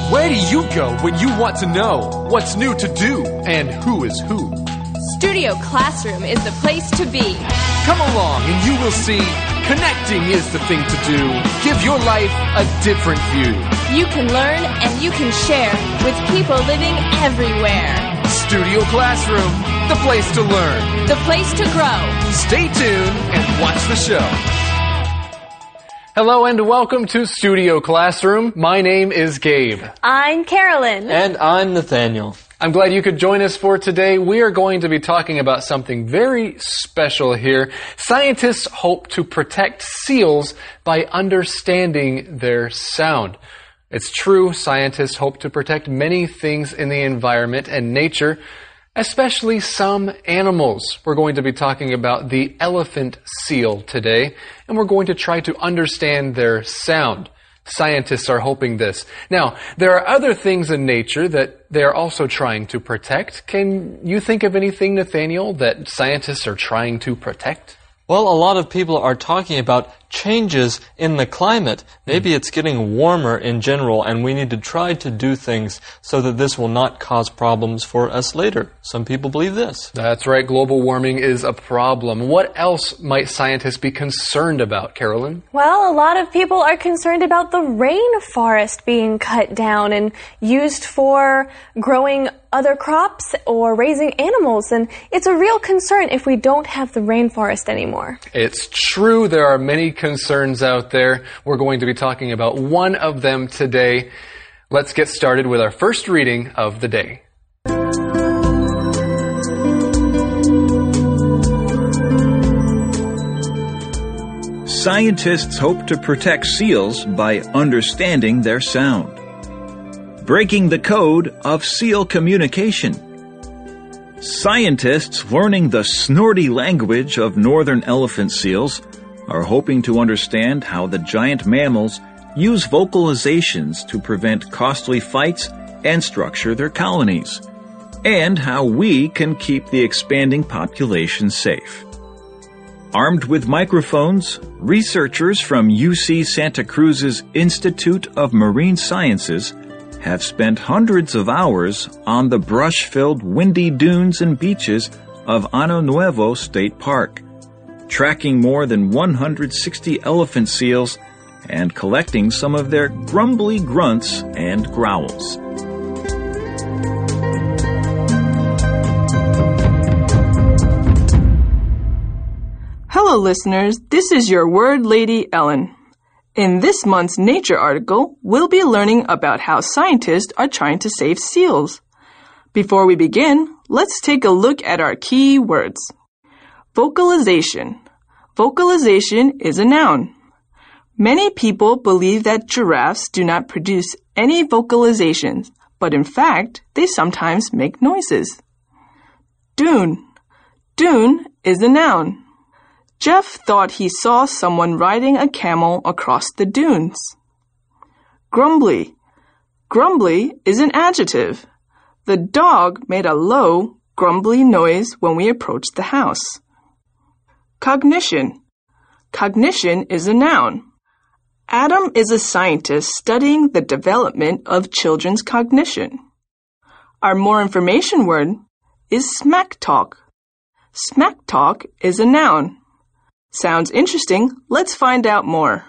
Where do you go when you want to know what's new to do and who is who? Studio Classroom is the place to be. Come along and you will see connecting is the thing to do. Give your life a different view. You can learn and you can share with people living everywhere. Studio Classroom, the place to learn. The place to grow. Stay tuned and watch the show. Hello and welcome to Studio Classroom. My name is Gabe. I'm Carolyn. And I'm Nathaniel. I'm glad you could join us for today. We are going to be talking about something very special here. Scientists hope to protect seals by understanding their sound. It's true, scientists hope to protect many things in the environment and nature, especially some animals. We're going to be talking about the elephant seal today, and we're going to try to understand their sound. Scientists are hoping this. Now, there are other things in nature that they're also trying to protect. Can you think of anything, Nathaniel, that scientists are trying to protect? Well, a lot of people are talking about changes in the climate. Maybe it's getting warmer in general, and we need to try to do things so that this will not cause problems for us later. Some people believe this. That's right. Global warming is a problem. What else might scientists be concerned about, Carolyn? Well, a lot of people are concerned about the rainforest being cut down and used for growing other crops or raising animals, and it's a real concern if we don't have the rainforest anymore. It's true. There are many concerns out there. We're going to be talking about one of them today. Let's get started with our first reading of the day. Scientists hope to protect seals by understanding their sound. Breaking the code of seal communication. Scientists learning the snorty language of northern elephant seals are hoping to understand how the giant mammals use vocalizations to prevent costly fights and structure their colonies, and how we can keep the expanding population safe. Armed with microphones, researchers from UC Santa Cruz's Institute of Marine Sciences have spent hundreds of hours on the brush-filled windy dunes and beaches of Ano Nuevo State Park, tracking more than 160 elephant seals and collecting some of their grumbly grunts and growls. Hello, listeners. This is your word lady, Ellen. In this month's Nature article, we'll be learning about how scientists are trying to save seals. Before we begin, let's take a look at our key words. Vocalization. Vocalization is a noun. Many people believe that giraffes do not produce any vocalizations, but in fact, they sometimes make noises. Dune. Dune is a noun. Jeff thought he saw someone riding a camel across the dunes. Grumbly. Grumbly is an adjective. The dog made a low, grumbly noise when we approached the house. Cognition. Cognition is a noun. Adam is a scientist studying the development of children's cognition. Our more information word is smack talk. Smack talk is a noun. Sounds interesting. Let's find out more.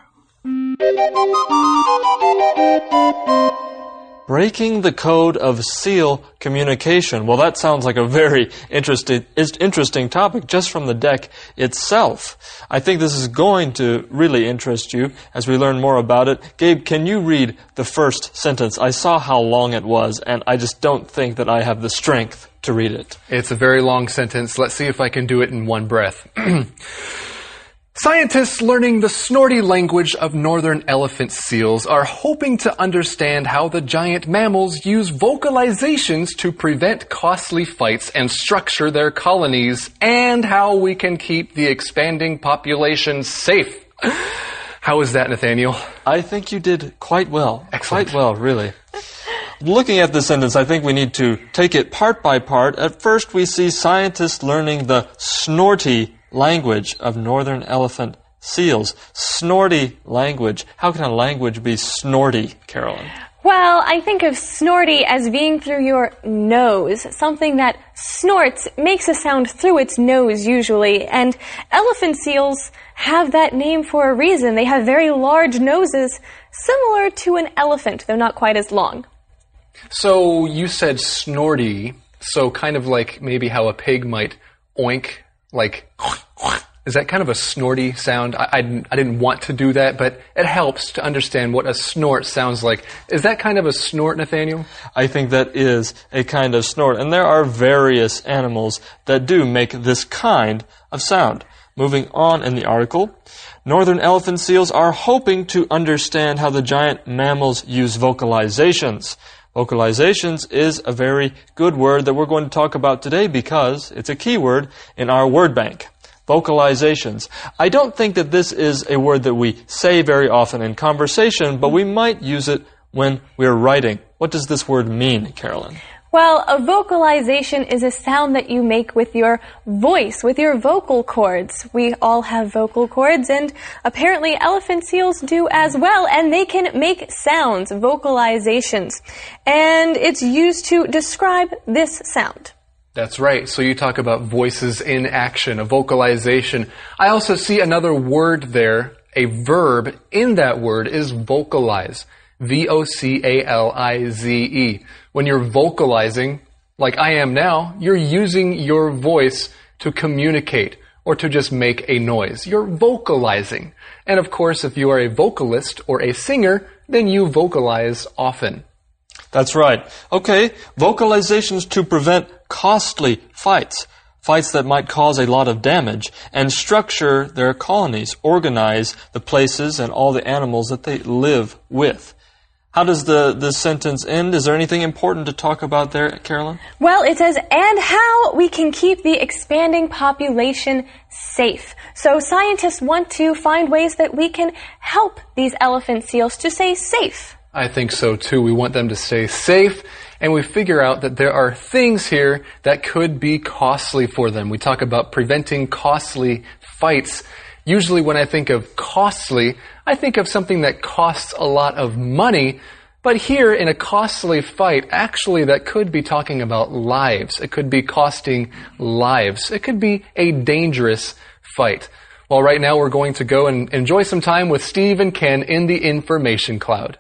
Breaking the code of seal communication. Well, that sounds like a very interesting topic just from the deck itself. I think this is going to really interest you as we learn more about it. Gabe, can you read the first sentence? I saw how long it was, and I just don't think that I have the strength to read it. It's a very long sentence. Let's see if I can do it in one breath. Scientists learning the snorty language of northern elephant seals are hoping to understand how the giant mammals use vocalizations to prevent costly fights and structure their colonies, and how we can keep the expanding population safe. How is that, Nathaniel? I think you did quite well. Excellent. Quite well, really. Looking at the sentence, I think we need to take it part by part. At first, we see scientists learning the snorty language of northern elephant seals. Snorty language. How can a language be snorty, Carolyn? Well, I think of snorty as being through your nose. Something that snorts makes a sound through its nose usually. And elephant seals have that name for a reason. They have very large noses, similar to an elephant, though not quite as long. So you said snorty, so kind of like maybe how a pig might oink, like, is that kind of a snorty sound? I didn't want to do that, but it helps to understand what a snort sounds like. Is that kind of a snort, Nathaniel? I think that is a kind of snort. And there are various animals that do make this kind of sound. Moving on in the article, northern elephant seals are hoping to understand how the giant mammals use vocalizations. Vocalizations is a very good word that we're going to talk about today because it's a keyword in our word bank. Vocalizations. I don't think that this is a word that we say very often in conversation, but we might use it when we're writing. What does this word mean, Carolyn? Well, a vocalization is a sound that you make with your voice, with your vocal cords. We all have vocal cords, and apparently elephant seals do as well, and they can make sounds, vocalizations. And it's used to describe this sound. That's right. So you talk about voices in action, a vocalization. I also see another word there, a verb in that word is vocalize. V-O-C-A-L-I-Z-E. When you're vocalizing, like I am now, you're using your voice to communicate or to just make a noise. You're vocalizing. And of course, if you are a vocalist or a singer, then you vocalize often. That's right. Okay, vocalizations to prevent costly fights. Fights that might cause a lot of damage, and structure their colonies, organize the places and all the animals that they live with. How does this sentence end? Is there anything important to talk about there, Carolyn? Well, it says, and how we can keep the expanding population safe. So scientists want to find ways that we can help these elephant seals to stay safe. I think so too. We want them to stay safe, and we figure out that there are things here that could be costly for them. We talk about preventing costly fights. Usually when I think of costly, I think of something that costs a lot of money, but here in a costly fight, actually that could be talking about lives. It could be costing lives. It could be a dangerous fight. Well, right now we're going to go and enjoy some time with Steve and Ken in the Information Cloud.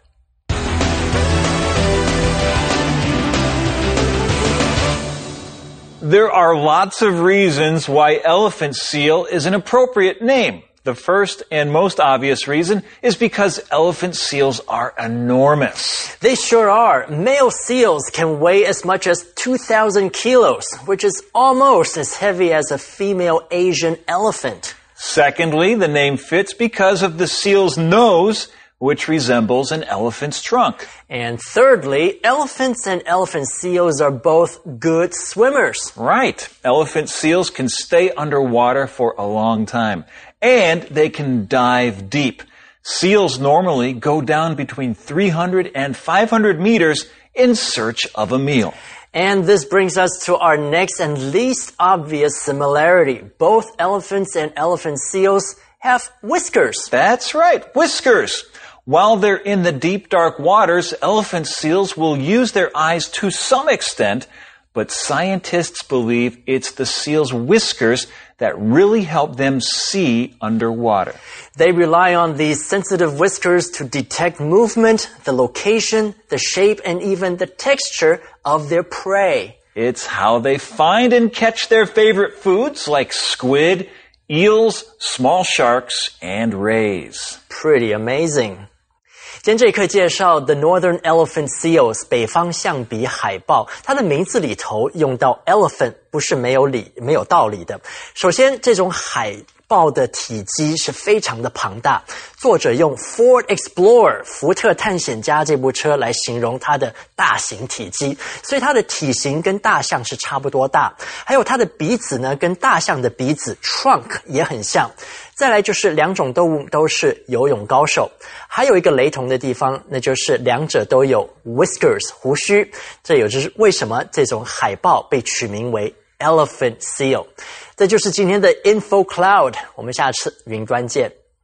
There are lots of reasons why elephant seal is an appropriate name. The first and most obvious reason is because elephant seals are enormous. They sure are. Male seals can weigh as much as 2,000 kilos, which is almost as heavy as a female Asian elephant. Secondly, the name fits because of the seal's nose, which resembles an elephant's trunk. And thirdly, elephants and elephant seals are both good swimmers. Right. Elephant seals can stay underwater for a long time, and they can dive deep. Seals normally go down between 300 and 500 meters in search of a meal. And this brings us to our next and least obvious similarity. Both elephants and elephant seals have whiskers. That's right, whiskers. While they're in the deep, dark waters, elephant seals will use their eyes to some extent, but scientists believe it's the seal's whiskers that really help them see underwater. They rely on these sensitive whiskers to detect movement, the location, the shape, and even the texture of their prey. It's how they find and catch their favorite foods like squid, eels, small sharks, and rays. Pretty amazing. 今天这一课介绍 The Northern Elephant Seals 北方象鼻海豹，它的名字里头用到 elephant 不是没有道理的。首先，这种海豹的体积是非常的庞大，作者用 Ford Explorer 福特探险家这部车来形容它的大型体积，所以它的体型跟大象是差不多大。还有它的鼻子呢，跟大象的鼻子 trunk 也很像。再来就是两种动物都是游泳高手，还有一个雷同的地方，那就是两者都有 whiskers 胡须，这也就是为什么这种海豹被取名为 elephant seal。这就是今天的 Info Cloud， 我们下次云端见。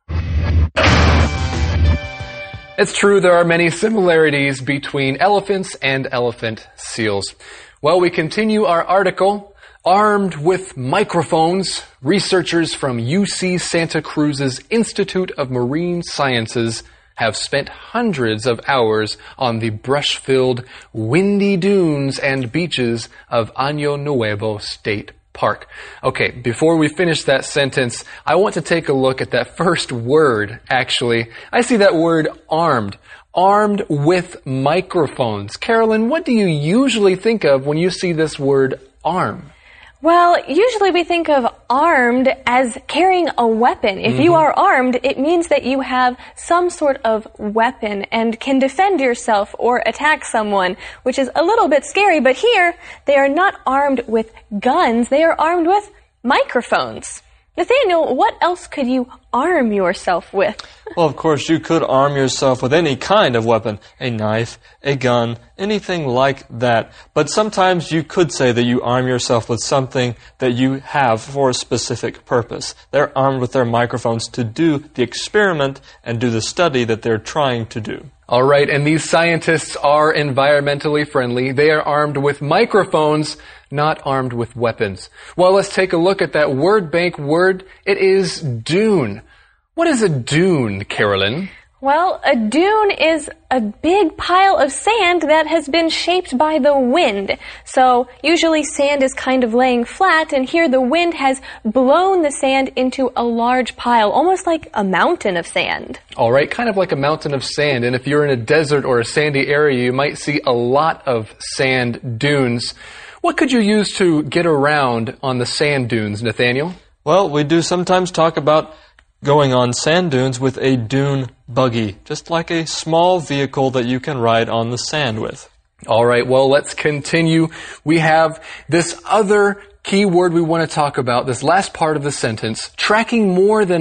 It's true there are many similarities between elephants and elephant seals. Well, we continue our article. Armed with microphones, researchers from UC Santa Cruz's Institute of Marine Sciences have spent hundreds of hours on the brush-filled, windy dunes and beaches of Año Nuevo State Park. Okay, before we finish that sentence, I want to take a look at that first word, actually. I see that word armed. Armed with microphones. Carolyn, what do you usually think of when you see this word arm? Well, usually we think of armed as carrying a weapon. If you are armed, it means that you have some sort of weapon and can defend yourself or attack someone, which is a little bit scary. But here, they are not armed with guns. They are armed with microphones. Nathaniel, what else could you arm yourself with? Well, of course, you could arm yourself with any kind of weapon, a knife, a gun, anything like that. But sometimes you could say that you arm yourself with something that you have for a specific purpose. They're armed with their microphones to do the experiment and do the study that they're trying to do. All right, and these scientists are environmentally friendly. They are armed with microphones, not armed with weapons. Well, let's take a look at that word bank word. It is dune. What is a dune, Carolyn? Well, a dune is a big pile of sand that has been shaped by the wind. So usually sand is kind of laying flat, and here the wind has blown the sand into a large pile, almost like a mountain of sand. All right, kind of like a mountain of sand. And if you're in a desert or a sandy area, you might see a lot of sand dunes. What could you use to get around on the sand dunes, Nathaniel? Well, we do sometimes talk about going on sand dunes with a dune buggy, just like a small vehicle that you can ride on the sand with. All right, well, let's continue. We have this other key word we want to talk about, this last part of the sentence, tracking more than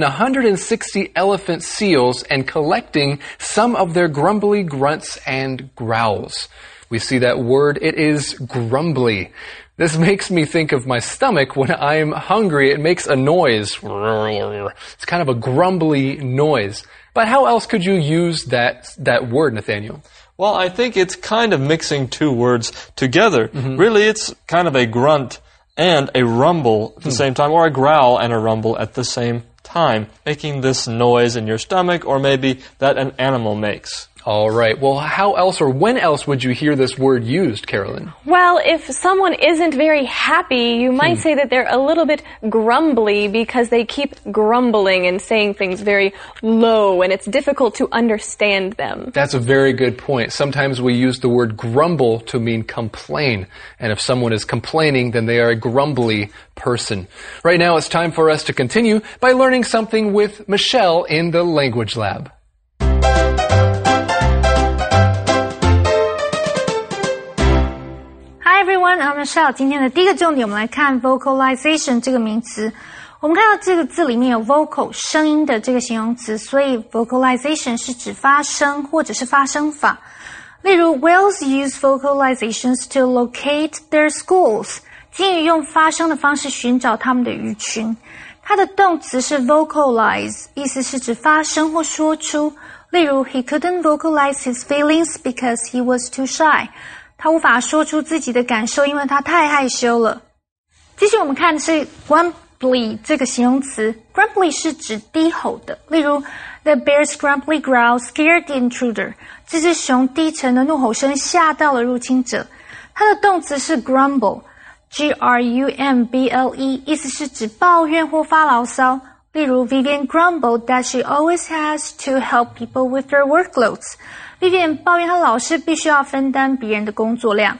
160 elephant seals and collecting some of their grumbly grunts and growls. We see that word, it is grumbly. This makes me think of my stomach when I'm hungry. It makes a noise. It's kind of a grumbly noise. But how else could you use that word, Nathaniel? Well, I think it's kind of mixing two words together. Really, it's kind of a grunt and a rumble at the same time, or a growl and a rumble at the same time, making this noise in your stomach, or maybe that an animal makes. All right. Well, how else or when else would you hear this word used, Carolyn? Well, if someone isn't very happy, you might say that they're a little bit grumbly because they keep grumbling and saying things very low, and it's difficult to understand them. That's a very good point. Sometimes we use the word grumble to mean complain. And if someone is complaining, then they are a grumbly person. Right now, it's time for us to continue by learning something with Michelle in the Language Lab. Hi everyone, I'm Michelle. 今天的第一个重点，我们来看 vocalization 这个名词。我们看到这个字里面有 vocal 声音的这个形容词，所以 vocalization 是指发声或者是发声法。例如 whales use vocalizations to locate their schools. 鲸鱼用发声的方式寻找他们的鱼群。它的动词是 vocalize， 意思是指发声或说出。例如 he couldn't vocalize his feelings because he was too shy. 他无法说出自己的感受，因为他太害羞了。继续我们看的是 grumbly 这个形容词 grumbly 是指低吼的，例如 the bear's grumbly growl scared the intruder. 这只熊低沉的怒吼声吓到了入侵者。它的动词是 grumble G-R-U-M-B-L-E 意思是指抱怨或发牢骚。例如 Vivian grumbled that she always has to help people with their workloads. Vivian 抱怨她老是必须要分担别人的工作量。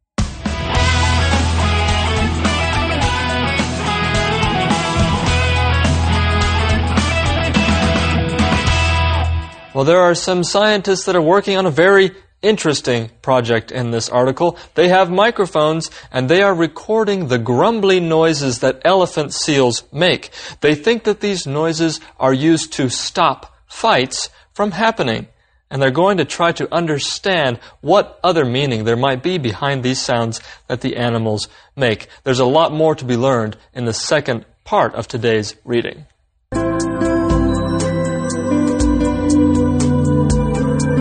Well, there are some scientists that are working on a very interesting project in this article. They have microphones and they are recording the grumbly noises that elephant seals make. They think that these noises are used to stop fights from happening. And they're going to try to understand what other meaning there might be behind these sounds that the animals make. There's a lot more to be learned in the second part of today's reading.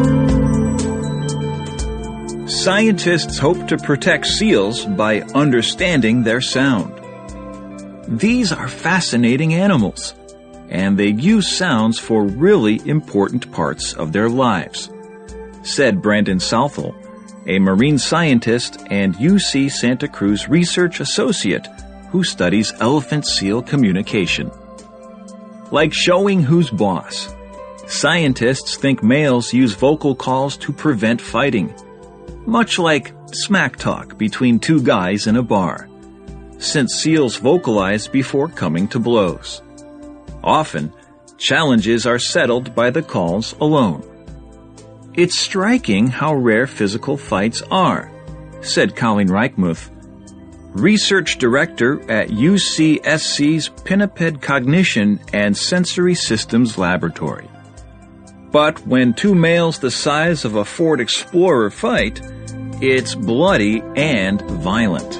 Scientists hope to protect seals by understanding their sound. These are fascinating animals, and they use sounds for really important parts of their lives, said Brandon Southall, a marine scientist and UC Santa Cruz research associate who studies elephant-seal communication. Like showing who's boss, scientists think males use vocal calls to prevent fighting, much like smack talk between two guys in a bar, since seals vocalize before coming to blows. Often, challenges are settled by the calls alone. It's striking how rare physical fights are, said Colleen Reichmuth, research director at UCSC's Pinniped Cognition and Sensory Systems Laboratory. But when two males the size of a Ford Explorer fight, it's bloody and violent.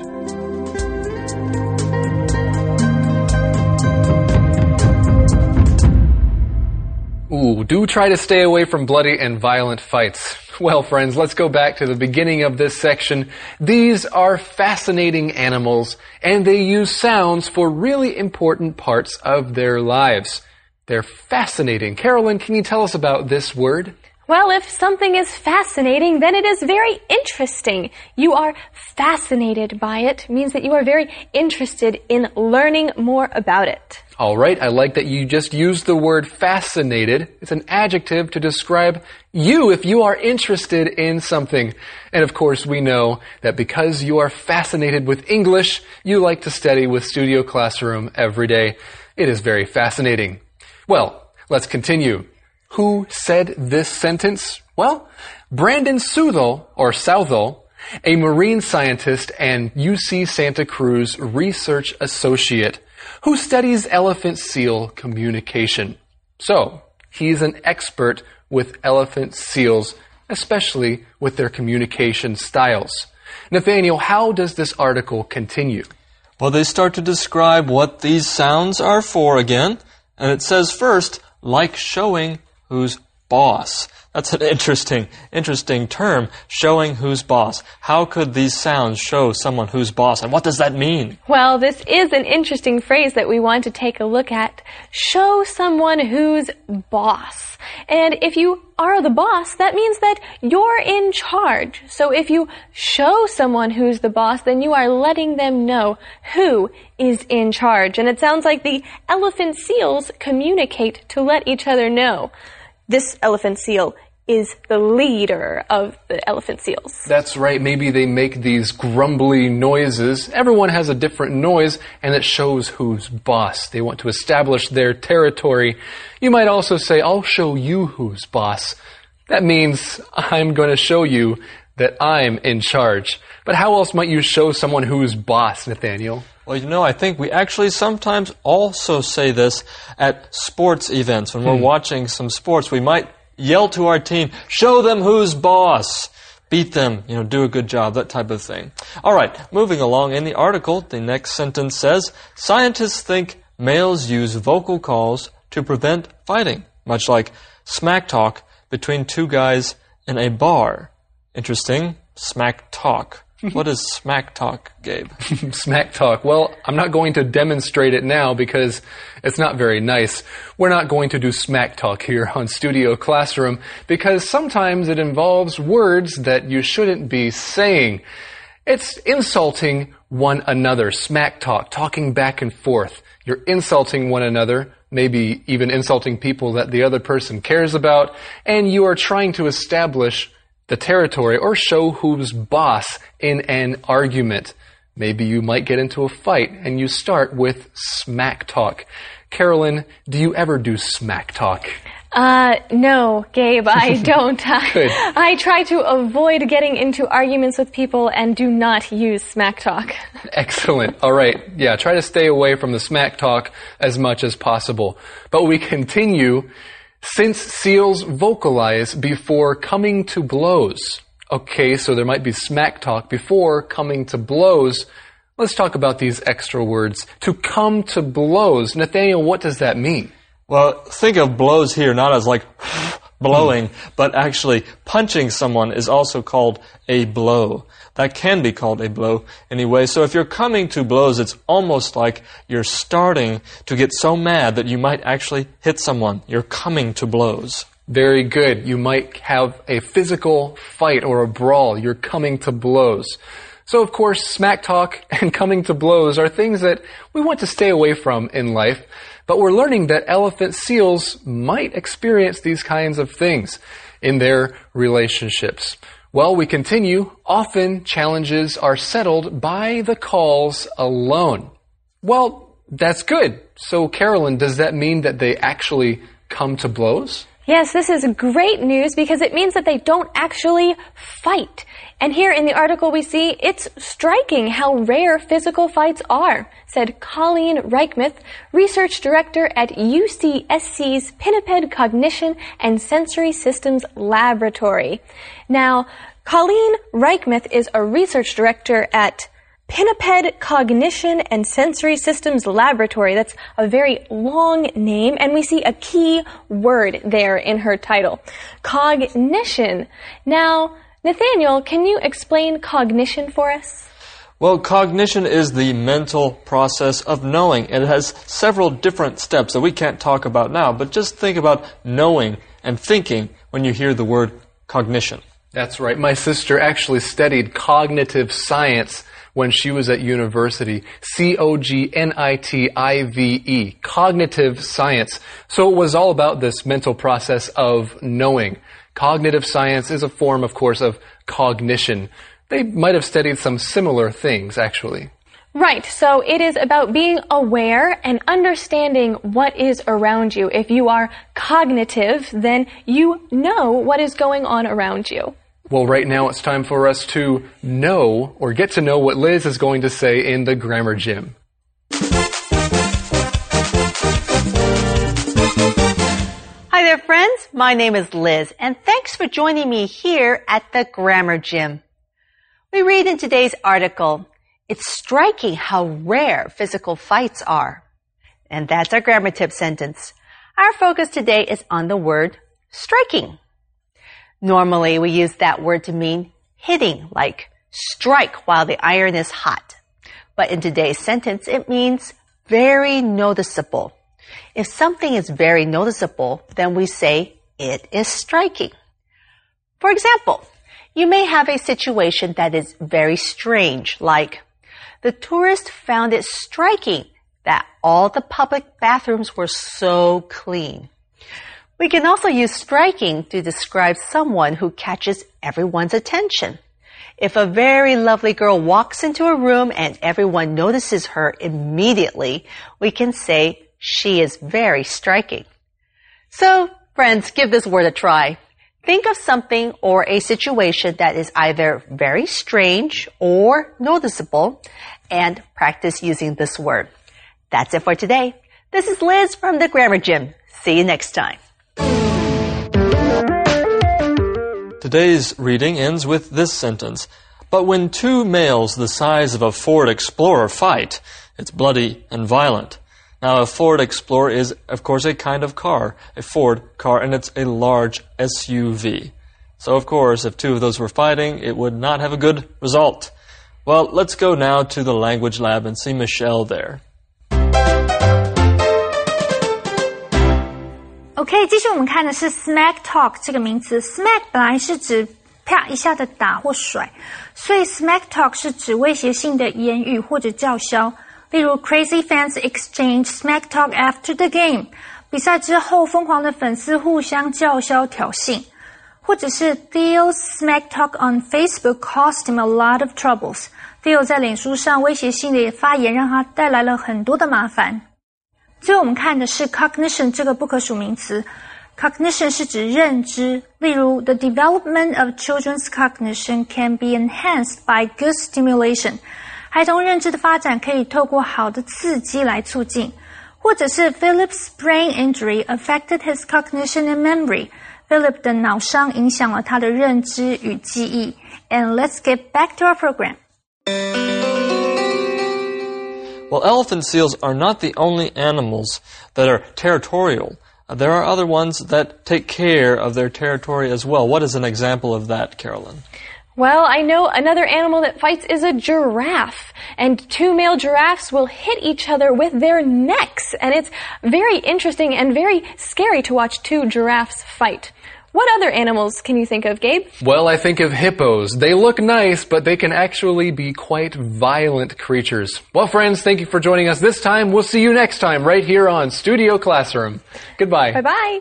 Ooh, do try to stay away from bloody and violent fights. Well, friends, let's go back to the beginning of this section. These are fascinating animals, and they use sounds for really important parts of their lives. They're fascinating. Carolyn, can you tell us about this word? Well, if something is fascinating, then it is very interesting. You are fascinated by it. It means that you are very interested in learning more about it. All right, I like that you just used the word fascinated. It's an adjective to describe you if you are interested in something. And of course, we know that because you are fascinated with English, you like to study with Studio Classroom every day. It is very fascinating. Well, let's continue. Who said this sentence? Well, Brandon Southall, a marine scientist and UC Santa Cruz research associate who studies elephant seal communication. So, he's an expert with elephant seals, especially with their communication styles. Nathaniel, how does this article continue? Well, they start to describe what these sounds are for again, and it says first, like showing who's boss. That's an interesting term, showing who's boss. How could these sounds show someone who's boss, and what does that mean? Well, this is an interesting phrase that we want to take a look at. Show someone who's boss. And if you are the boss, that means that you're in charge. So if you show someone who's the boss, then you are letting them know who is in charge. And it sounds like the elephant seals communicate to let each other know. This elephant seal is the leader of the elephant seals. That's right. Maybe they make these grumbly noises. Everyone has a different noise, and it shows who's boss. They want to establish their territory. You might also say, I'll show you who's boss. That means I'm going to show you that I'm in charge. But how else might you show someone who's boss, Nathaniel? Well, I think we actually sometimes also say this at sports events. When we're watching some sports, we might yell to our team, show them who's boss. Beat them, do a good job, that type of thing. All right, moving along in the article, the next sentence says, scientists think males use vocal calls to prevent fighting, much like smack talk between two guys in a bar. Interesting, smack talk. What is smack talk, Gabe? Smack talk. Well, I'm not going to demonstrate it now because it's not very nice. We're not going to do smack talk here on Studio Classroom because sometimes it involves words that you shouldn't be saying. It's insulting one another. Smack talk, talking back and forth. You're insulting one another, maybe even insulting people that the other person cares about, and you are trying to establish the territory or show who's boss in an argument. Maybe you might get into a fight and you start with smack talk. Carolyn, do you ever do smack talk? No, Gabe, I don't. Good. I try to avoid getting into arguments with people and do not use smack talk. Excellent. All right. Yeah, try to stay away from the smack talk as much as possible. But we continue. Since seals vocalize before coming to blows. Okay, so there might be smack talk before coming to blows. Let's talk about these extra words. To come to blows. Nathaniel, what does that mean? Well, think of blows here not as like blowing, but actually punching someone is also called a blow. That can be called a blow anyway. So if you're coming to blows, it's almost like you're starting to get so mad that you might actually hit someone. You're coming to blows. Very good. You might have a physical fight or a brawl. You're coming to blows. So, of course, smack talk and coming to blows are things that we want to stay away from in life, but we're learning that elephant seals might experience these kinds of things in their relationships. Well, we continue. Often, challenges are settled by the calls alone. Well, that's good. So, Carolyn, does that mean that they actually come to blows? Yes, this is great news because it means that they don't actually fight. And here in the article we see it's striking how rare physical fights are, said Colleen Reichmuth, research director at UCSC's Pinniped Cognition and Sensory Systems Laboratory. Now, Colleen Reichmuth is a research director at Pinniped Cognition and Sensory Systems Laboratory. That's a very long name, and we see a key word there in her title. Cognition. Now, Nathaniel, can you explain cognition for us? Well, cognition is the mental process of knowing. It has several different steps that we can't talk about now, but just think about knowing and thinking when you hear the word cognition. That's right. My sister actually studied cognitive science when she was at university. C-O-G-N-I-T-I-V-E. Cognitive science. So it was all about this mental process of knowing. Cognitive science is a form, of course, of cognition. They might have studied some similar things, actually. Right. So it is about being aware and understanding what is around you. If you are cognitive, then you know what is going on around you. Well, right now it's time for us to know or get to know what Liz is going to say in the Grammar Gym. Hi there, friends. My name is Liz, and thanks for joining me here at the Grammar Gym. We read in today's article, it's striking how rare physical fights are. And that's our grammar tip sentence. Our focus today is on the word striking. Normally, we use that word to mean hitting, like strike while the iron is hot. But in today's sentence, it means very noticeable. If something is very noticeable, then we say it is striking. For example, you may have a situation that is very strange, like the tourist found it striking that all the public bathrooms were so clean. We can also use striking to describe someone who catches everyone's attention. If a very lovely girl walks into a room and everyone notices her immediately, we can say she is very striking. So, friends, give this word a try. Think of something or a situation that is either very strange or noticeable and practice using this word. That's it for today. This is Liz from the Grammar Gym. See you next time. Today's reading ends with this sentence. But when two males the size of a Ford Explorer fight, it's bloody and violent. Now, a Ford Explorer is, of course, a kind of car, a Ford car, and it's a large SUV. So, of course, if two of those were fighting, it would not have a good result. Well, let's go now to the language lab and see Michelle there. OK， 继续我们看的是 smack talk 这个名词。smack 本来是指啪一下的打或甩，所以 smack talk 是指威胁性的言语或者叫嚣。例如 crazy fans exchange smack talk after the game， 比赛之后疯狂的粉丝互相叫嚣挑衅。或者是 Theo's smack talk on Facebook caused him a lot of troubles。 Theo 在脸书上威胁性的发言让他带来了很多的麻烦。最后我们看的是 cognition 这个不可数名词。Cognition 是指认知，例如 The development of children's cognition can be enhanced by good stimulation。 孩童认知的发展可以透过好的刺激来促进。或者是 Philip's brain injury affected his cognition and memory。 Philip 的脑伤影响了他的认知与记忆。And let's get back to our program. Well, elephant seals are not the only animals that are territorial. there are other ones that take care of their territory as well. What is an example of that, Carolyn? Well, I know another animal that fights is a giraffe. And two male giraffes will hit each other with their necks. And it's very interesting and very scary to watch two giraffes fight. What other animals can you think of, Gabe? Well, I think of hippos. They look nice, but they can actually be quite violent creatures. Well, friends, thank you for joining us this time. We'll see you next time right here on Studio Classroom. Goodbye. Bye-bye.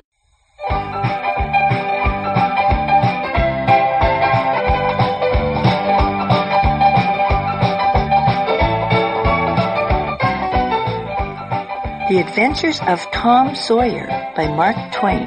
The Adventures of Tom Sawyer by Mark Twain.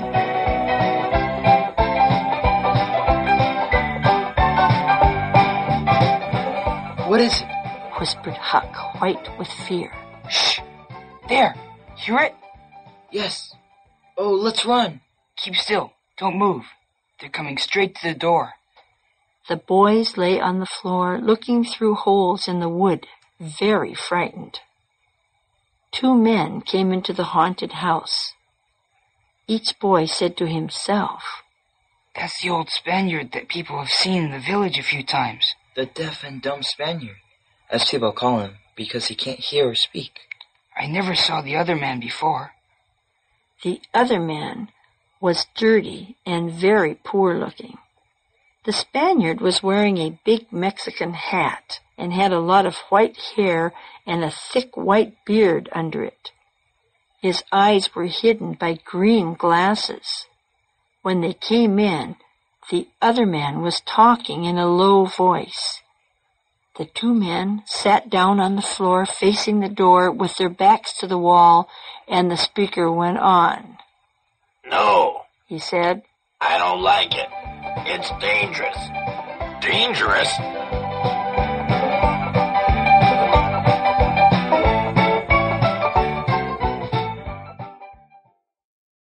What is it? Whispered Huck, white with fear. Shh! There! Hear it? Yes. Oh, let's run. Keep still. Don't move. They're coming straight to the door. The boys lay on the floor, looking through holes in the wood, very frightened. Two men came into the haunted house. Each boy said to himself, That's the old Spaniard that people have seen in the village a few times. The deaf and dumb Spaniard, as people call him, because he can't hear or speak. I never saw the other man before. The other man was dirty and very poor looking. The Spaniard was wearing a big Mexican hat and had a lot of white hair and a thick white beard under it. His eyes were hidden by green glasses. When they came in, the other man was talking in a low voice. The two men sat down on the floor facing the door with their backs to the wall, and the speaker went on. No, he said. I don't like it. It's dangerous. Dangerous?